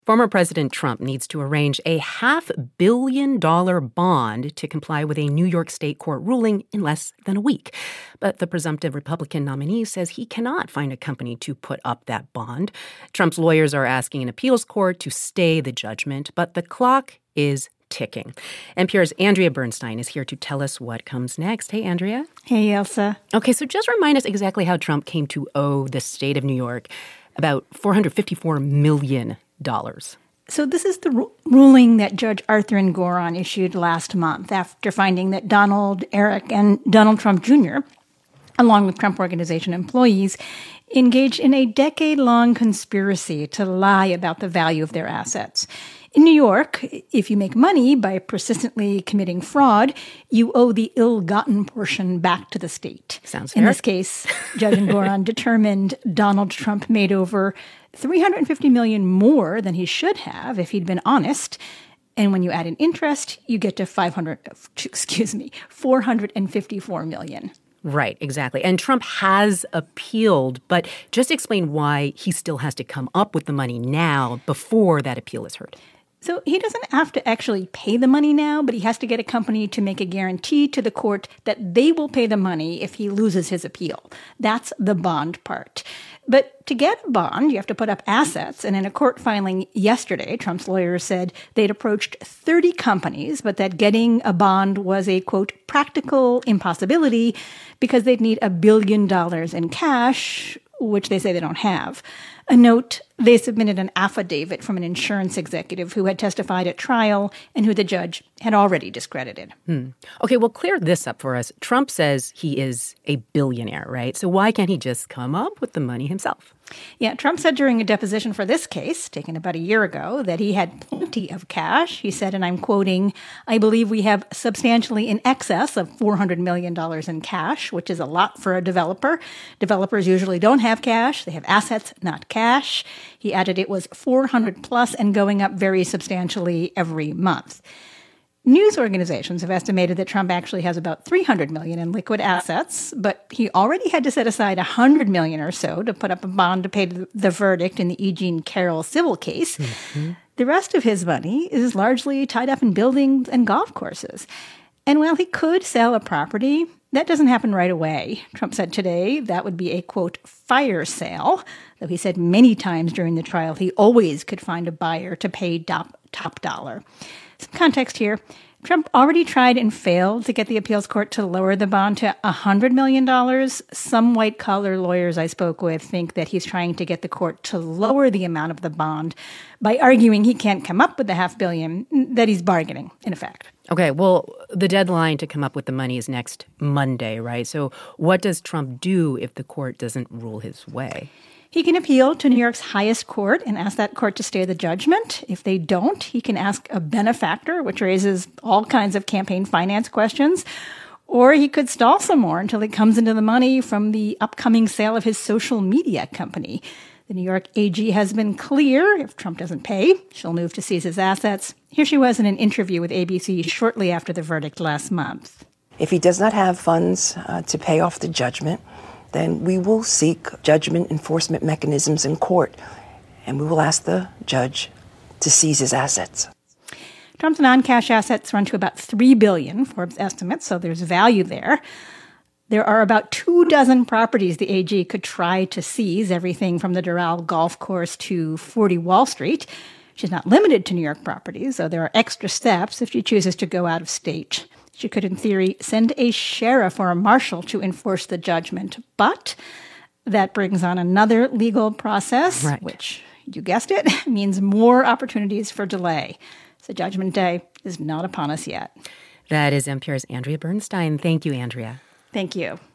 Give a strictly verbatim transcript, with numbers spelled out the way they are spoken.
Former President Trump needs to arrange a half billion dollar bond to comply with a New York State court ruling in less than a week. But the presumptive Republican nominee says he cannot find a company to put up that bond. Trump's lawyers are asking an appeals court to stay the judgment, but the clock is ticking. N P R's Andrea Bernstein is here to tell us what comes next. Hey, Andrea. Hey, Elsa. Okay, so just remind us exactly how Trump came to owe the state of New York about four hundred fifty-four million dollars. So this is the ru- ruling that Judge Arthur Engoron issued last month after finding that Donald, Eric, and Donald Trump Junior, along with Trump Organization employees, engaged in a decade-long conspiracy to lie about the value of their assets. In New York, if you make money by persistently committing fraud, you owe the ill-gotten portion back to the state. Sounds fair. In this case, Judge Engoron determined Donald Trump made over three hundred fifty million dollars more than he should have if he'd been honest. And when you add in interest, you get to five hundred, excuse me, four hundred fifty-four million dollars. Right, exactly. And Trump has appealed, but just explain why he still has to come up with the money now before that appeal is heard. So he doesn't have to actually pay the money now, but he has to get a company to make a guarantee to the court that they will pay the money if he loses his appeal. That's the bond part. But to get a bond, you have to put up assets. And in a court filing yesterday, Trump's lawyers said they'd approached thirty companies, but that getting a bond was a, quote, practical impossibility because they'd need a billion dollars in cash, which they say they don't have. A note, they submitted an affidavit from an insurance executive who had testified at trial and who the judge had already discredited. Hmm. Okay, well, clear this up for us. Trump says he is a billionaire, right? So why can't he just come up with the money himself? Yeah, Trump said during a deposition for this case, taken about a year ago, that he had plenty of cash. He said, and I'm quoting, "I believe we have substantially in excess of four hundred million dollars in cash," which is a lot for a developer. Developers usually don't have cash. They have assets, not cash. He added it was four hundred plus and going up very substantially every month. News organizations have estimated that Trump actually has about three hundred million dollars in liquid assets, but he already had to set aside one hundred million dollars or so to put up a bond to pay the verdict in the E. Jean Carroll civil case. Mm-hmm. The rest of his money is largely tied up in buildings and golf courses. And while he could sell a property, that doesn't happen right away. Trump said today that would be a, quote, fire sale, though he said many times during the trial he always could find a buyer to pay top, top dollar. Some context here. Trump already tried and failed to get the appeals court to lower the bond to one hundred million dollars. Some white-collar lawyers I spoke with think that he's trying to get the court to lower the amount of the bond by arguing he can't come up with the half billion, that he's bargaining, in effect. Okay, well, the deadline to come up with the money is next Monday, right? So what does Trump do if the court doesn't rule his way? He can appeal to New York's highest court and ask that court to stay the judgment. If they don't, he can ask a benefactor, which raises all kinds of campaign finance questions. Or he could stall some more until he comes into the money from the upcoming sale of his social media company. The New York A G has been clear, if Trump doesn't pay, she'll move to seize his assets. Here she was in an interview with A B C shortly after the verdict last month. If he does not have funds uh, to pay off the judgment, then we will seek judgment enforcement mechanisms in court, and we will ask the judge to seize his assets. Trump's non-cash assets run to about three billion dollars, Forbes estimates, so there's value there. There are about two dozen properties the A G could try to seize, everything from the Doral Golf Course to forty Wall Street. She's not limited to New York properties, so there are extra steps if she chooses to go out of state. She could, in theory, send a sheriff or a marshal to enforce the judgment. But that brings on another legal process, right, which, you guessed it, means more opportunities for delay. So Judgment Day is not upon us yet. That is N P R's Andrea Bernstein. Thank you, Andrea. Thank you.